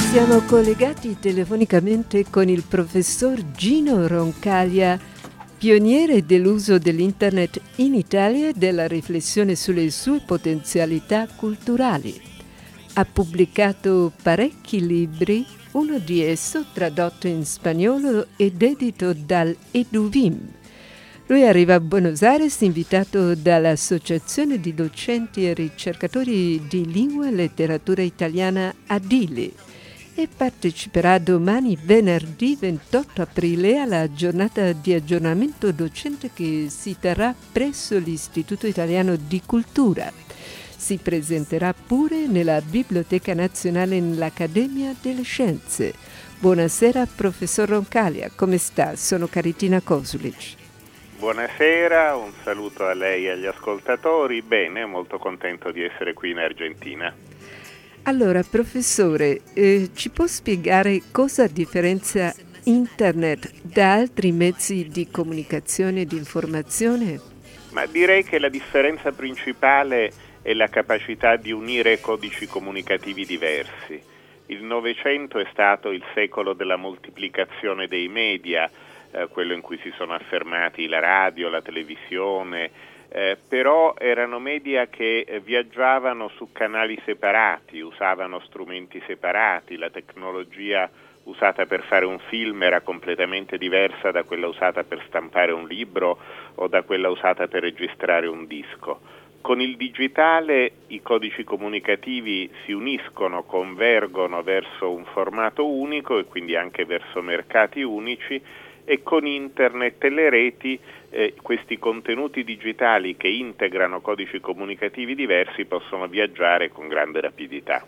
Siamo collegati telefonicamente con il professor Gino Roncaglia, pioniere dell'uso dell'Internet in Italia e della riflessione sulle sue potenzialità culturali. Ha pubblicato parecchi libri, uno di esso tradotto in spagnolo ed edito dal Eduvim. Lui arriva a Buenos Aires invitato dall'Associazione di docenti e ricercatori di lingua e letteratura italiana ADILE e parteciperà domani venerdì 28 aprile alla giornata di aggiornamento docente che si terrà presso l'Istituto Italiano di Cultura. Si presenterà pure nella Biblioteca Nazionale nell'Accademia delle Scienze. Buonasera professor Roncaglia, come sta? Sono Caritina Kosulic. Buonasera, un saluto a lei e agli ascoltatori. Bene, molto contento di essere qui in Argentina. Allora, professore, ci può spiegare cosa differenzia Internet da altri mezzi di comunicazione e di informazione? Ma direi che la differenza principale è la capacità di unire codici comunicativi diversi. Il Novecento è stato il secolo della moltiplicazione dei media, quello in cui si sono affermati la radio, la televisione, però erano media che viaggiavano su canali separati, usavano strumenti separati, la tecnologia usata per fare un film era completamente diversa da quella usata per stampare un libro o da quella usata per registrare un disco. Con il digitale i codici comunicativi si uniscono, convergono verso un formato unico e quindi anche verso mercati unici, e con Internet e le reti questi contenuti digitali che integrano codici comunicativi diversi possono viaggiare con grande rapidità.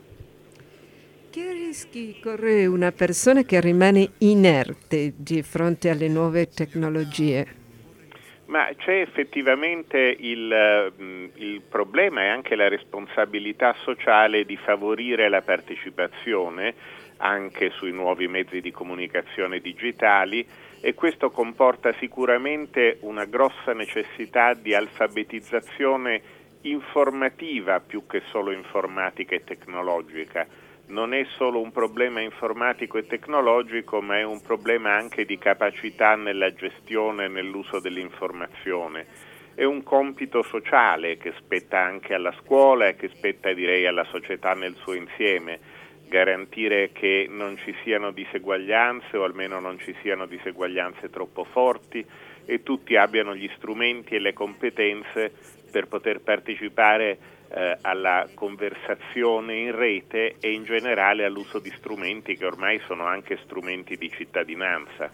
Che rischi corre una persona che rimane inerte di fronte alle nuove tecnologie? Ma c'è effettivamente il problema e anche la responsabilità sociale di favorire la partecipazione anche sui nuovi mezzi di comunicazione digitali, e questo comporta sicuramente una grossa necessità di alfabetizzazione informativa più che solo informatica e tecnologica. Non è solo un problema informatico e tecnologico, ma è un problema anche di capacità nella gestione e nell'uso dell'informazione. È un compito sociale che spetta anche alla scuola e che spetta, direi, alla società nel suo insieme. Garantire che non ci siano diseguaglianze, o almeno non ci siano diseguaglianze troppo forti, e tutti abbiano gli strumenti e le competenze per poter partecipare alla conversazione in rete e in generale all'uso di strumenti che ormai sono anche strumenti di cittadinanza.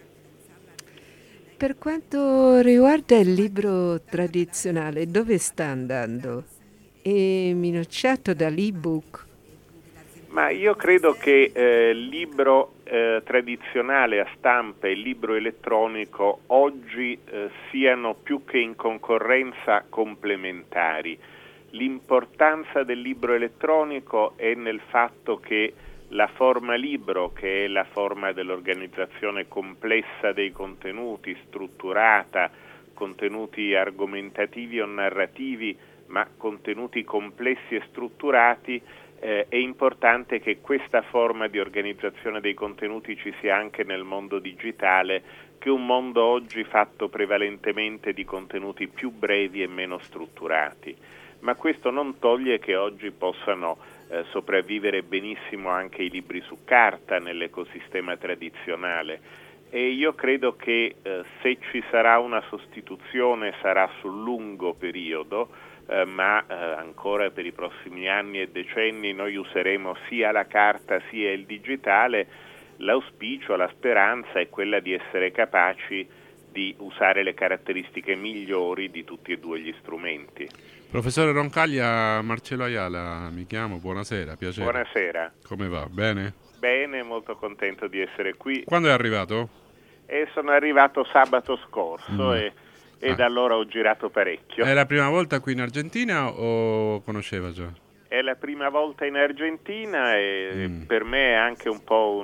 Per quanto riguarda il libro tradizionale, dove sta andando? È minacciato dall'ebook? Ma io credo che il libro tradizionale a stampa e il libro elettronico oggi siano più che in concorrenza complementari. L'importanza del libro elettronico è nel fatto che la forma libro, che è la forma dell'organizzazione complessa dei contenuti, strutturata, contenuti argomentativi o narrativi, ma contenuti complessi e strutturati, è importante che questa forma di organizzazione dei contenuti ci sia anche nel mondo digitale, che è un mondo oggi fatto prevalentemente di contenuti più brevi e meno strutturati. Ma questo non toglie che oggi possano sopravvivere benissimo anche i libri su carta nell'ecosistema tradizionale, e io credo che se ci sarà una sostituzione sarà sul lungo periodo, ma ancora per i prossimi anni e decenni noi useremo sia la carta sia il digitale. L'auspicio, la speranza è quella di essere capaci di usare le caratteristiche migliori di tutti e due gli strumenti. Professore Roncaglia, Marcello Ayala mi chiamo, buonasera, piacere. Buonasera. Come va? Bene? Bene, molto contento di essere qui. Quando è arrivato? Sono arrivato sabato scorso e da allora ho girato parecchio. È la prima volta qui in Argentina o conosceva già? È la prima volta in Argentina e per me è anche un po'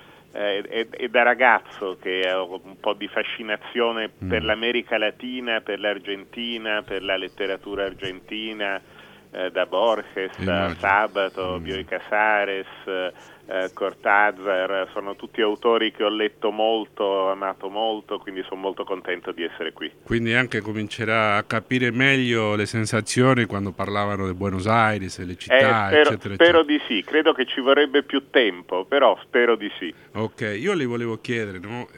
è da ragazzo che ho un po' di fascinazione per l'America Latina, per l'Argentina, per la letteratura argentina, da Borges, Sabato, Bioy Casares, Cortázar, sono tutti autori che ho letto molto, amato molto, quindi sono molto contento di essere qui. Quindi anche comincerà a capire meglio le sensazioni quando parlavano di Buenos Aires e le città, eccetera. Spero di sì, credo che ci vorrebbe più tempo, però spero di sì. Ok, io le volevo chiedere, no?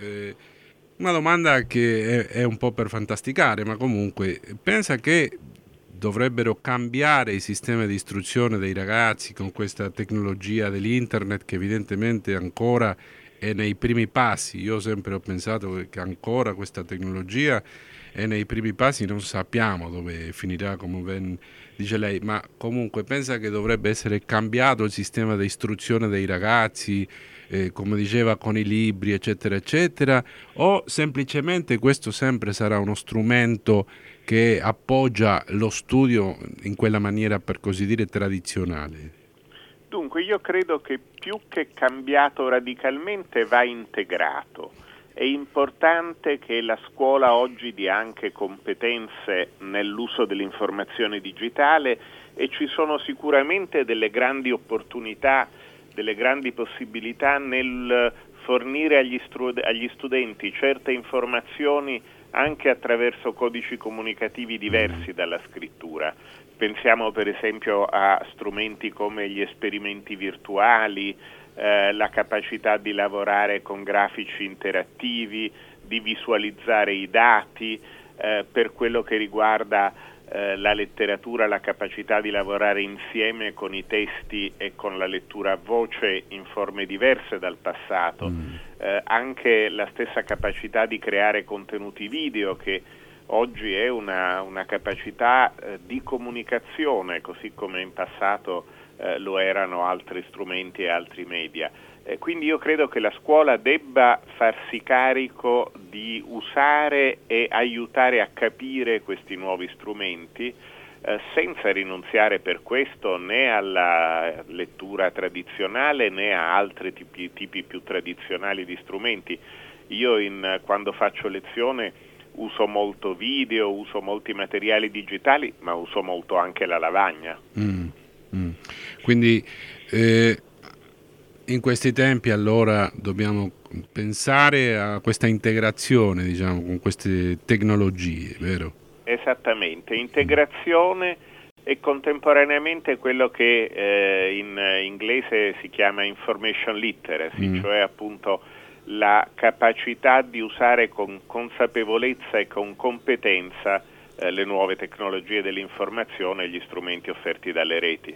Una domanda che è un po' per fantasticare, ma comunque pensa che dovrebbero cambiare i sistemi di istruzione dei ragazzi con questa tecnologia dell'internet che evidentemente ancora è nei primi passi. Io sempre ho pensato che ancora questa tecnologia è nei primi passi, non sappiamo dove finirà, come ben dice lei, ma comunque pensa che dovrebbe essere cambiato il sistema di istruzione dei ragazzi, come diceva, con i libri, eccetera, eccetera, o semplicemente questo sempre sarà uno strumento che appoggia lo studio in quella maniera, per così dire, tradizionale? Dunque, io credo che più che cambiato radicalmente va integrato. È importante che la scuola oggi dia anche competenze nell'uso dell'informazione digitale e ci sono sicuramente delle grandi opportunità, delle grandi possibilità nel fornire agli studenti certe informazioni anche attraverso codici comunicativi diversi dalla scrittura. Pensiamo per esempio a strumenti come gli esperimenti virtuali, la capacità di lavorare con grafici interattivi, di visualizzare i dati, per quello che riguarda la letteratura, la capacità di lavorare insieme con i testi e con la lettura a voce in forme diverse dal passato, anche la stessa capacità di creare contenuti video che oggi è una capacità di comunicazione, così come in passato lo erano altri strumenti e altri media. Quindi io credo che la scuola debba farsi carico di usare e aiutare a capire questi nuovi strumenti, senza rinunziare per questo né alla lettura tradizionale né a altri tipi più tradizionali di strumenti. Io quando faccio lezione uso molto video, uso molti materiali digitali, ma uso molto anche la lavagna. Quindi in questi tempi allora dobbiamo pensare a questa integrazione, diciamo, con queste tecnologie, vero? Esattamente, integrazione e contemporaneamente quello che in inglese si chiama information literacy, cioè appunto la capacità di usare con consapevolezza e con competenza le nuove tecnologie dell'informazione e gli strumenti offerti dalle reti.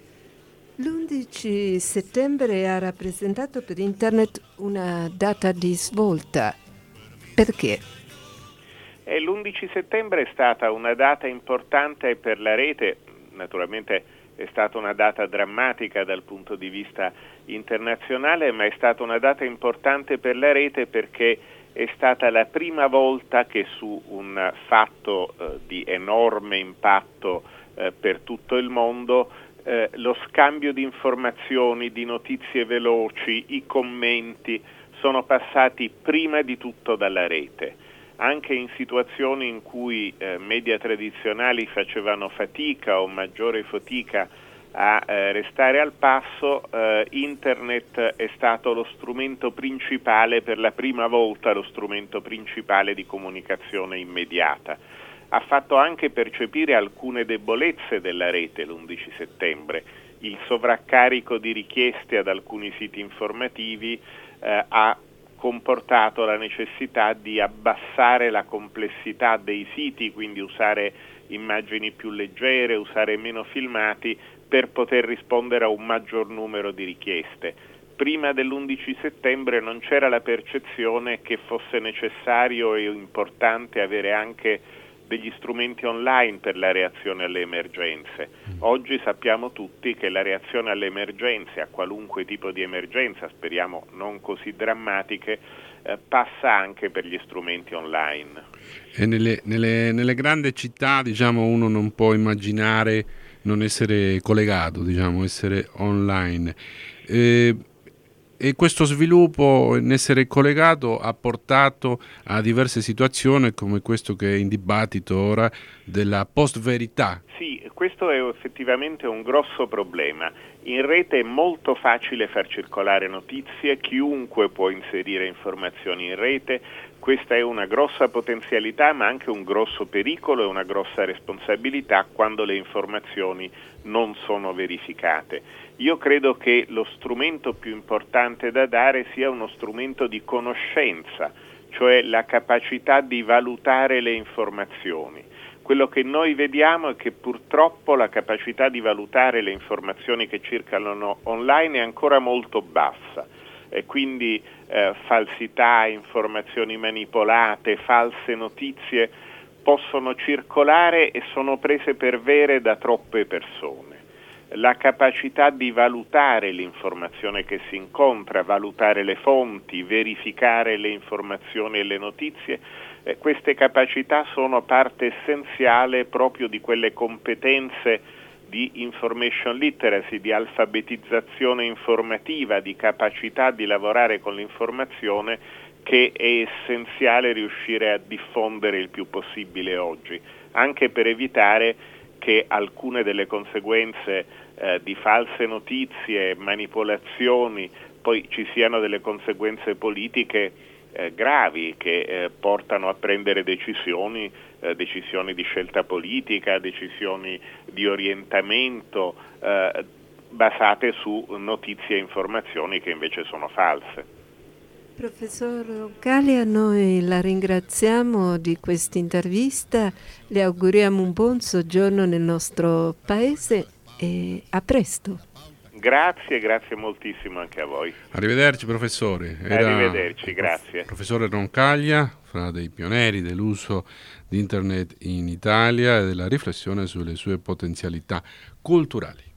L'11 settembre ha rappresentato per Internet una data di svolta. Perché? L'11 settembre è stata una data importante per la rete, naturalmente è stata una data drammatica dal punto di vista internazionale, ma è stata una data importante per la rete perché è stata la prima volta che su un fatto di enorme impatto per tutto il mondo lo scambio di informazioni, di notizie veloci, i commenti sono passati prima di tutto dalla rete. Anche in situazioni in cui media tradizionali facevano fatica o maggiore fatica a restare al passo, Internet è stato lo strumento principale, per la prima volta lo strumento principale di comunicazione immediata. Ha fatto anche percepire alcune debolezze della rete l'11 settembre. Il sovraccarico di richieste ad alcuni siti informativi ha comportato la necessità di abbassare la complessità dei siti, quindi usare immagini più leggere, usare meno filmati per poter rispondere a un maggior numero di richieste. Prima dell'11 settembre non c'era la percezione che fosse necessario e importante avere anche degli strumenti online per la reazione alle emergenze. Oggi sappiamo tutti che la reazione alle emergenze, a qualunque tipo di emergenza, speriamo non così drammatiche, passa anche per gli strumenti online. E nelle grandi città, diciamo, uno non può immaginare non essere collegato, diciamo, essere online. e questo sviluppo, in essere collegato, ha portato a diverse situazioni come questo che è in dibattito ora della post-verità. Sì, questo è effettivamente un grosso problema. In rete è molto facile far circolare notizie, chiunque può inserire informazioni in rete. Questa è una grossa potenzialità, ma anche un grosso pericolo e una grossa responsabilità quando le informazioni non sono verificate. Io credo che lo strumento più importante da dare sia uno strumento di conoscenza, cioè la capacità di valutare le informazioni. Quello che noi vediamo è che purtroppo la capacità di valutare le informazioni che circolano online è ancora molto bassa. E quindi falsità, informazioni manipolate, false notizie possono circolare e sono prese per vere da troppe persone. La capacità di valutare l'informazione che si incontra, valutare le fonti, verificare le informazioni e le notizie, queste capacità sono parte essenziale proprio di quelle competenze di information literacy, di alfabetizzazione informativa, di capacità di lavorare con l'informazione che è essenziale riuscire a diffondere il più possibile oggi, anche per evitare che alcune delle conseguenze di false notizie, manipolazioni, poi ci siano delle conseguenze politiche gravi che portano a prendere decisioni di scelta politica, decisioni di orientamento basate su notizie e informazioni che invece sono false. Professor Roncaglia, noi la ringraziamo di questa intervista, le auguriamo un buon soggiorno nel nostro paese e a presto. Grazie moltissimo anche a voi. Arrivederci professore. Arrivederci, grazie. Professore Roncaglia, fra dei pionieri dell'uso di Internet in Italia e della riflessione sulle sue potenzialità culturali.